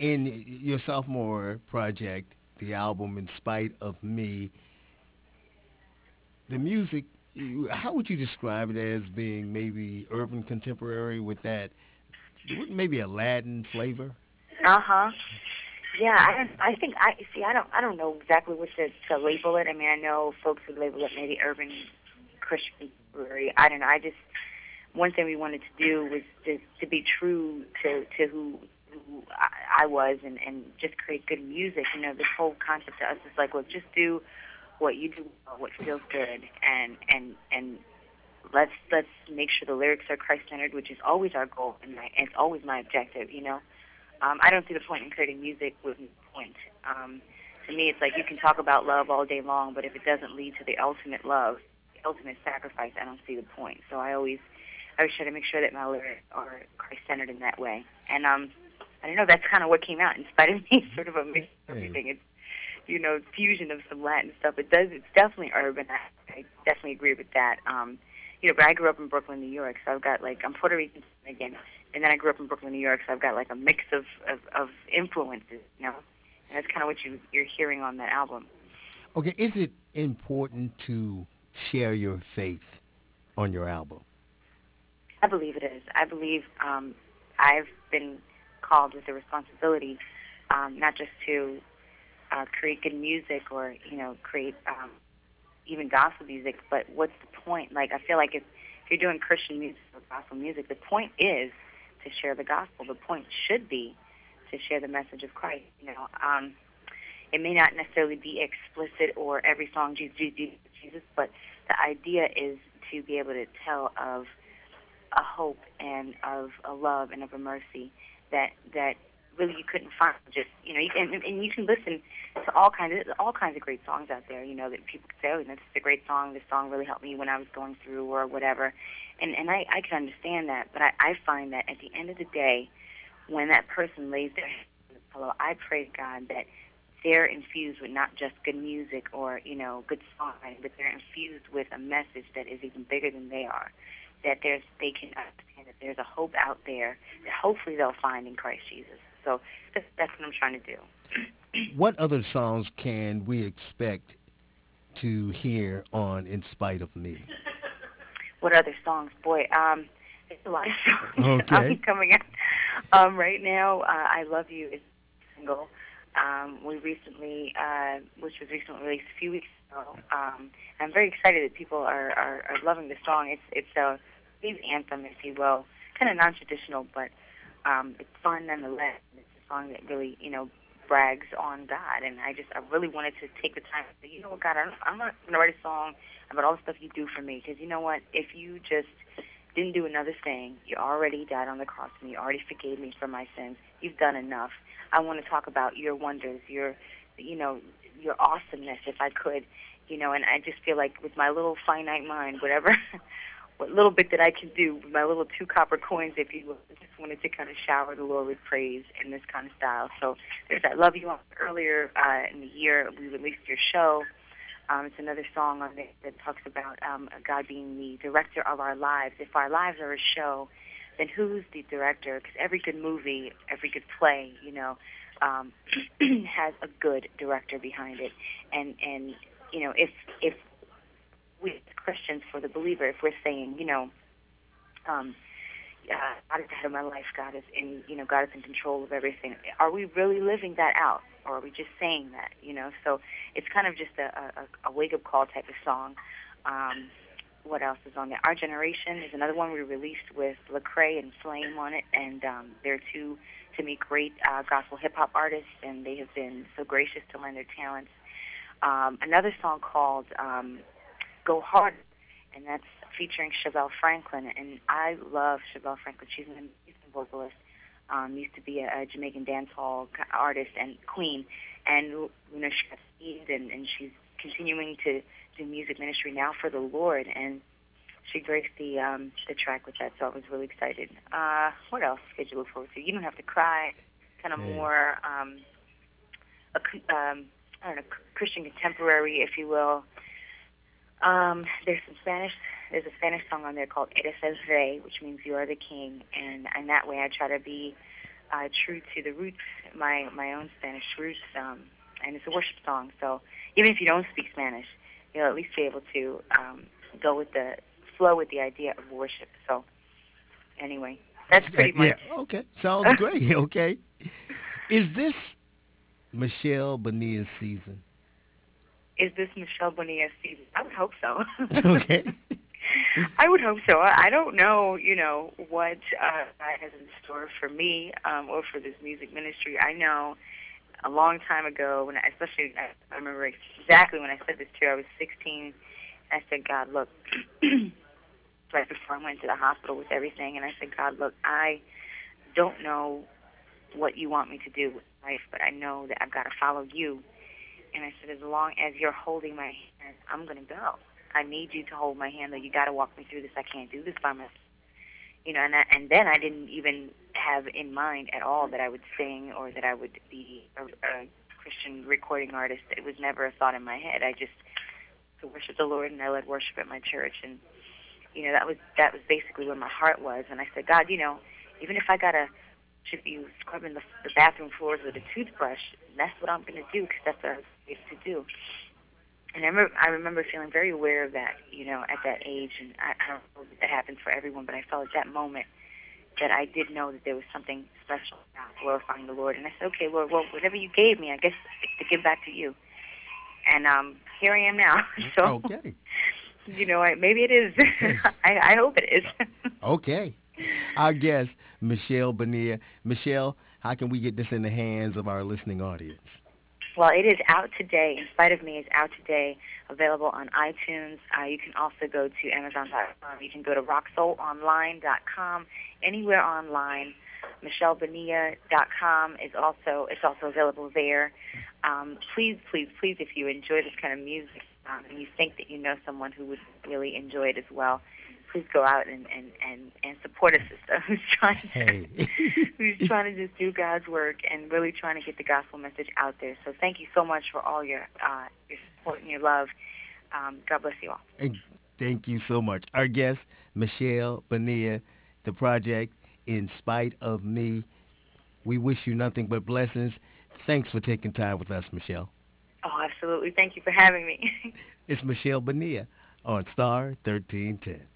In your sophomore project, the album "In Spite of Me," the music, how would you describe it as being maybe urban contemporary with that, maybe a Latin flavor? Uh-huh. Yeah, I don't. I think I see. I don't know exactly what to label it. I mean, I know folks would label it maybe urban Christian contemporary. I don't know. I just one thing we wanted to do was to be true to who I was and just create good music. You know, this whole concept to us is like, well, just do what you do, well, what feels good, and let's make sure the lyrics are Christ centered, which is always our goal and it's always my objective. You know. I don't see the point in creating music with no point. To me, it's like you can talk about love all day long, but if it doesn't lead to the ultimate love, the ultimate sacrifice, I don't see the point. So I always try to make sure that my lyrics are Christ-centered in that way. And I don't know, that's kind of what came out. In spite of me, sort of a mix of Hey, everything. It's fusion of some Latin stuff. It's definitely urban. I definitely agree with that. But I grew up in Brooklyn, New York, so I've got like I'm Puerto Rican again, and then I grew up in Brooklyn, New York, so I've got like a mix of influences, and that's kind of what you're hearing on that album. okay, is it important to share your faith on your album? I believe it is. I believe I've been called with the responsibility, not just to create good music or create even gospel music, but what's the point? Like I feel like if you're doing Christian music or gospel music, the point is to share the gospel. The point should be to share the message of Christ. It may not necessarily be explicit or every song Jesus, Jesus, Jesus, but the idea is to be able to tell of a hope and of a love and of a mercy that really you couldn't find. Just and you can listen to all kinds of great songs out there. That people could say, oh, this is a great song. This song really helped me when I was going through or whatever. And I can understand that, but I find that at the end of the day, when that person lays their head on the pillow, I pray to God that they're infused with not just good music or good songwriting, but they're infused with a message that is even bigger than they are. That they can understand that there's a hope out there that hopefully they'll find in Christ Jesus. So that's what I'm trying to do. What other songs can we expect to hear on "In Spite of Me"? What other songs? Boy, there's a lot of songs Okay. coming out. Right now, "I Love You" is a single. We recently, which was recently released a few weeks ago. I'm very excited that people are loving the song. It's a faith anthem, if you will, kind of non-traditional, but it's fun nonetheless. It's a song that really, brags on God, and I really wanted to take the time to say, you know what, God, I'm not going to write a song about all the stuff you do for me, because you know what, if you just didn't do another thing, you already died on the cross for me, you already forgave me for my sins, you've done enough. I want to talk about your wonders, you know, your awesomeness, if I could, and I just feel like with my little finite mind, whatever what little bit that I can do with my little two copper coins, if you will. I just wanted to kind of shower the Lord with praise in this kind of style. So there's that Love You on earlier in the year we released your show. It's another song on there that talks about God being the director of our lives. If our lives are a show, then who's the director? Because every good movie, every good play, um, has a good director behind it. And if we as Christians, for the believer, if we're saying, um, God is the head of my life, God is in control of everything. Are we really living that out, or are we just saying that? So it's kind of just a wake up call type of song. What else is on there? Our Generation is another one we released with Lecrae and Flame on it, and they're two, to me, great gospel hip hop artists, and they have been so gracious to lend their talents. Another song called Go Hard, and that's featuring Chevelle Franklin. And I love Chevelle Franklin. She's an amazing vocalist. Used to be a Jamaican dancehall artist and queen, and she got saved, and she's continuing to do music ministry now for the Lord. And she graced the track with that, so I was really excited. What else could you look forward to? You Don't Have to Cry, kind of Hey. more I don't know, Christian contemporary, if you will. There's some Spanish. There's a Spanish song on there called "Eres el Rey," which means "You are the King," and that way I try to be true to the roots, my own Spanish roots, and it's a worship song. So even if you don't speak Spanish, you'll at least be able to go with the flow with the idea of worship. So anyway, that's pretty Yeah. much. Okay. Sounds great. Okay. Is this Michelle Bonilla's season? Is this Michelle Bonilla's season? I would hope so. Okay. I would hope so. I don't know, what God has in store for me or for this music ministry. I know a long time ago, especially I remember exactly when I said this to you. I was 16. I said, God, look, right before I went to the hospital with everything, and I said, God, look, I don't know what you want me to do with life, but I know that I've got to follow you. And I said, as long as you're holding my hand, I'm going to go. I need you to hold my hand, though. You got to walk me through this. I can't do this by myself. And then I didn't even have in mind at all that I would sing or that I would be a Christian recording artist. It was never a thought in my head. I just to worship the Lord, and I led worship at my church, and that was basically where my heart was. And I said, God, even if I gotta should be scrubbing the bathroom floors with a toothbrush, that's what I'm gonna do because that's what I was raised to do. And I remember feeling very aware of that, at that age. And I don't know if that happens for everyone, but I felt at that moment that I did know that there was something special about glorifying the Lord. And I said, okay, Lord, well, whatever you gave me, I guess it's to give back to you. And here I am now. So, Okay. maybe it is. I hope it is. Okay. Our guest, Michelle Bonilla. Michelle, how can we get this in the hands of our listening audience? Well, it is out today. In Spite of Me is out today, available on iTunes. You can also go to Amazon.com. You can go to rocksoulonline.com, anywhere online. MichelleBonilla.com it's also available there. Please, please, please, if you enjoy this kind of music and you think that you know someone who would really enjoy it as well, please go out and support a sister who's trying Hey. who's trying to just do God's work and really trying to get the gospel message out there. So thank you so much for all your support and your love. God bless you all. And thank you so much. Our guest, Michelle Bonilla, the project In Spite of Me. We wish you nothing but blessings. Thanks for taking time with us, Michelle. Oh, absolutely. Thank you for having me. It's Michelle Bonilla on Star 1310.